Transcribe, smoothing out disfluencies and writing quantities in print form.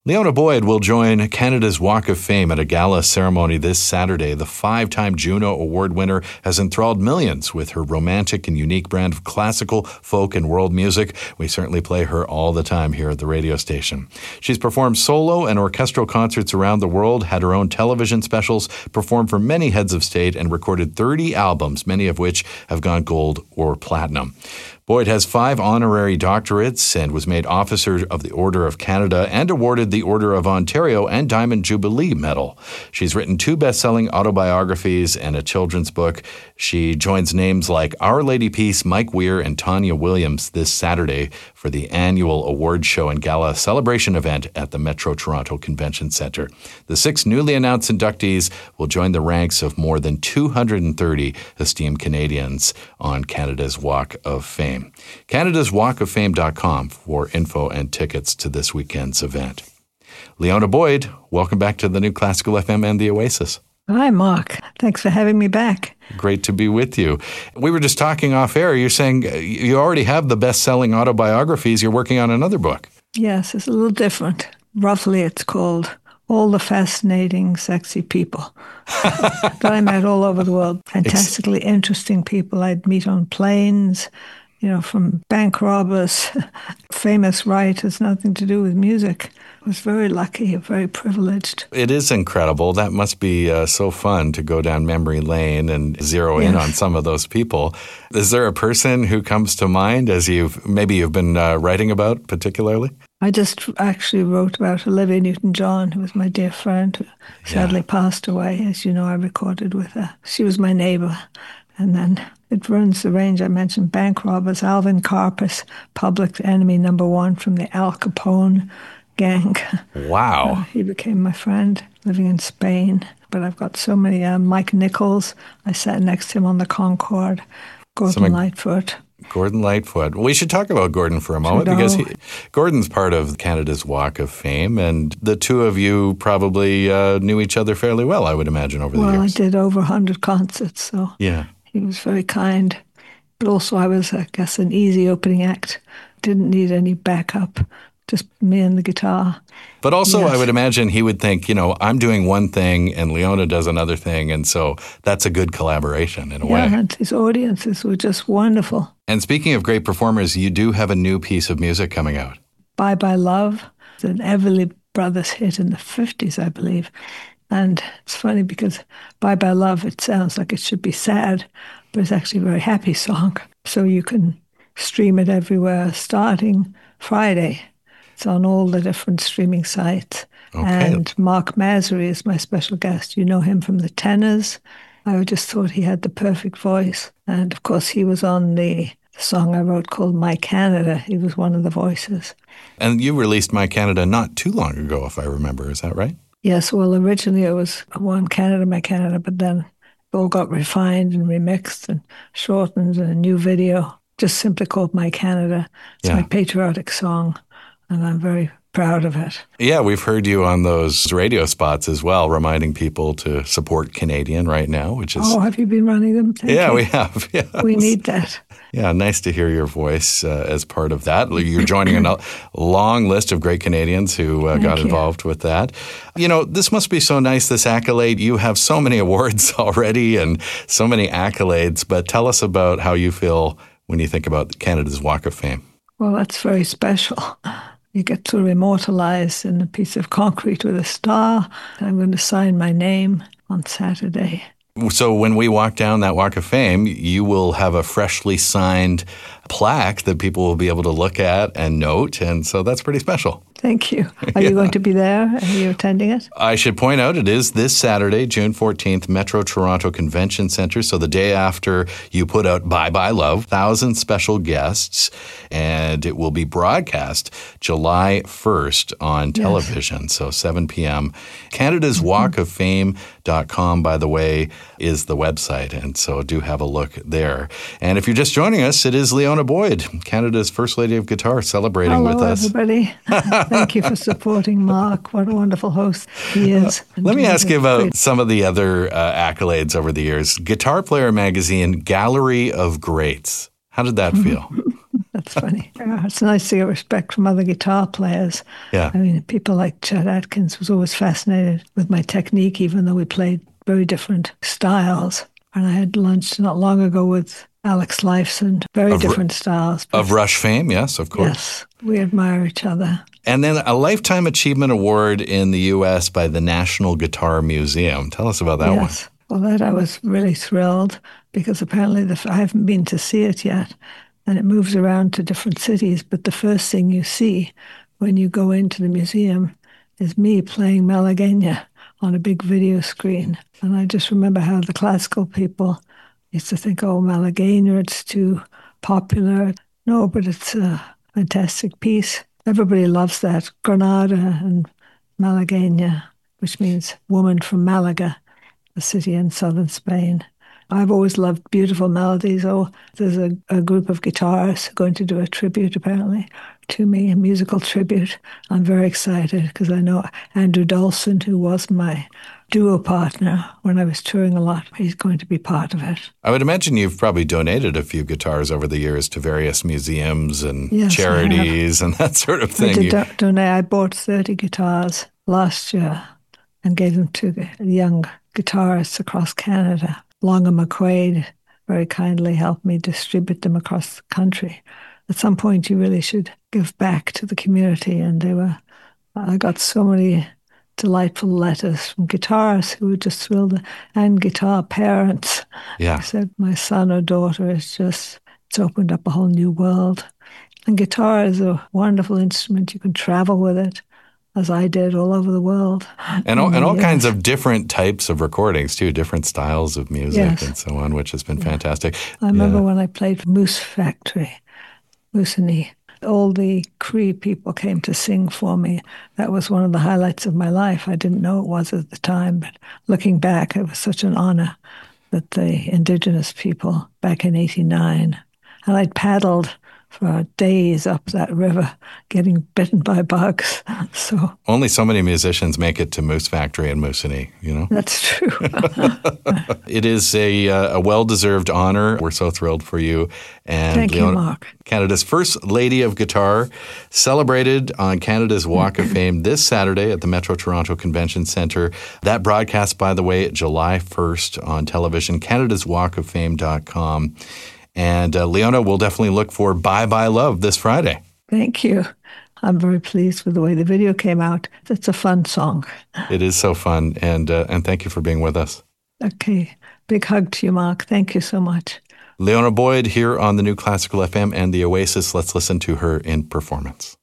Leona Boyd will join Canada's Walk of Fame at a gala ceremony this Saturday. The 5-time Juno Award winner has enthralled millions with her romantic and unique brand of classical, folk, and world music. We certainly play her all the time here at the radio station. She's performed solo and orchestral concerts around the world, had her own television specials, performed for many heads of state, and recorded 30 albums, many of which have gone gold or platinum. Boyd has 5 honorary doctorates and was made Officer of the Order of Canada and awarded the Order of Ontario and Diamond Jubilee Medal. She's written 2 best-selling autobiographies and a children's book. She joins names like Our Lady Peace, Mike Weir, and Tanya Williams this Saturday for the annual award show and gala celebration event at the Metro Toronto Convention Centre. The 6 newly announced inductees will join the ranks of more than 230 esteemed Canadians on Canada's Walk of Fame. CanadasWalkOfFame.com for info and tickets to this weekend's event. Leona Boyd, welcome back to the New Classical FM and the Oasis. Hi, Mark. Thanks for having me back. Great to be with you. We were just talking off air. You're saying you already have the best-selling autobiographies. You're working on another book. Yes, it's a little different. Roughly, it's called All the Fascinating, Sexy People that I met all over the world. Fantastically interesting people I'd meet on planes, from bank robbers, famous writers, nothing to do with music. I was very lucky, very privileged. It is incredible. That must be so fun to go down memory lane and zero in on some of those people. Is there a person who comes to mind as you've been writing about particularly? I just actually wrote about Olivia Newton-John, who was my dear friend, who sadly passed away. As you know, I recorded with her. She was my neighbor. And then it runs the range. I mentioned bank robbers, Alvin Karpis, public enemy number 1 from the Al Capone gang. Wow. He became my friend, living in Spain. But I've got so many. Mike Nichols, I sat next to him on the Concorde. Gordon Lightfoot. Gordon Lightfoot. We should talk about Gordon for a moment because Gordon's part of Canada's Walk of Fame, and the two of you probably knew each other fairly well, I would imagine, over the years. Well, I did over 100 concerts, so he was very kind. But also I was, I guess, an easy opening act. Didn't need any backup, just me and the guitar. But also I would imagine he would think, I'm doing one thing and Leona does another thing, and so that's a good collaboration in a way. Yeah, and his audiences were just wonderful. And speaking of great performers, you do have a new piece of music coming out. Bye Bye Love. It's an Everly Brothers hit in the 50s, I believe. And it's funny because Bye Bye Love, it sounds like it should be sad, but it's actually a very happy song. So you can stream it everywhere starting Friday. It's on all the different streaming sites. Okay. And Mark Masry is my special guest. You know him from the Tenors. I just thought he had the perfect voice. And of course, he was on the song I wrote called My Canada. He was one of the voices. And you released My Canada not too long ago, if I remember. Is that right? Yes. Well, originally it was One Canada, My Canada, but then it all got refined and remixed and shortened and a new video, just simply called My Canada. It's my patriotic song. And I'm very proud of it. Yeah, we've heard you on those radio spots as well, reminding people to support Canadian right now, which is... Oh, have you been running them? Thank you. We have. Yes. We need that. Yeah, nice to hear your voice as part of that. You're joining a long list of great Canadians who got involved with that. This must be so nice, this accolade. You have so many awards already and so many accolades, but tell us about how you feel when you think about Canada's Walk of Fame. Well, that's very special. You get sort of immortalized in a piece of concrete with a star. I'm going to sign my name on Saturday. So when we walk down that Walk of Fame, you will have a freshly signed plaque that people will be able to look at and note. And so that's pretty special. Thank you. Are you going to be there? Are you attending it? I should point out it is this Saturday, June 14th, Metro Toronto Convention Centre. So the day after you put out Bye Bye Love, 1,000 special guests, and it will be broadcast July 1st on television. Yes. So 7 p.m. CanadasWalkOfFame.com, by the way, is the website. And so do have a look there. And if you're just joining us, it is Leona Boyd, Canada's First Lady of Guitar, celebrating with us. Hello, everybody. Thank you for supporting Mark. What a wonderful host he is. Let me ask you about some of the other accolades over the years. Guitar Player Magazine, Gallery of Greats. How did that feel? That's funny. Yeah, it's nice to get respect from other guitar players. Yeah. I mean, people like Chet Atkins was always fascinated with my technique, even though we played very different styles. And I had lunch not long ago with Alex Lifeson, very different styles. Of Rush fame, yes, of course. Yes, we admire each other. And then a Lifetime Achievement Award in the U.S. by the National Guitar Museum. Tell us about that one. Well, that I was really thrilled because apparently I haven't been to see it yet. And it moves around to different cities. But the first thing you see when you go into the museum is me playing Malagueña on a big video screen. And I just remember how the classical people used to think, oh, Malagueña, it's too popular. No, but it's a fantastic piece. Everybody loves that. Granada and Malagueña, which means woman from Malaga, a city in southern Spain. I've always loved beautiful melodies. Oh, there's a group of guitarists going to do a tribute, apparently, to me, a musical tribute. I'm very excited because I know Andrew Dolson, who was my duo partner when I was touring a lot, he's going to be part of it. I would imagine you've probably donated a few guitars over the years to various museums and charities and that sort of thing. I did donate. I bought 30 guitars last year and gave them to the young guitarists across Canada. Longa McQuaid very kindly helped me distribute them across the country. At some point, you really should give back to the community. And I got so many delightful letters from guitarists who were just thrilled, and guitar parents. Yeah. Who said, my son or daughter it's opened up a whole new world. And guitar is a wonderful instrument. You can travel with it, as I did, all over the world. And all kinds of different types of recordings, too, different styles of music and so on, which has been fantastic. I remember when I played Moose Factory, Moosonee, all the Cree people came to sing for me. That was one of the highlights of my life. I didn't know it was at the time, but looking back, it was such an honor that the Indigenous people back in 1989, and I'd paddled for days up that river, getting bitten by bugs. So only so many musicians make it to Moose Factory in Moosonee, you know? That's true. It is a well-deserved honor. We're so thrilled for you. And thank you, Mark. Canada's First Lady of Guitar, celebrated on Canada's Walk of Fame this Saturday at the Metro Toronto Convention Centre. That broadcast, by the way, July 1st on television, canadaswalkoffame.com. And Leona will definitely look for Bye Bye Love this Friday. Thank you. I'm very pleased with the way the video came out. It's a fun song. It is so fun. And thank you for being with us. Okay. Big hug to you, Mark. Thank you so much. Leona Boyd here on the New Classical FM and the Oasis. Let's listen to her in performance.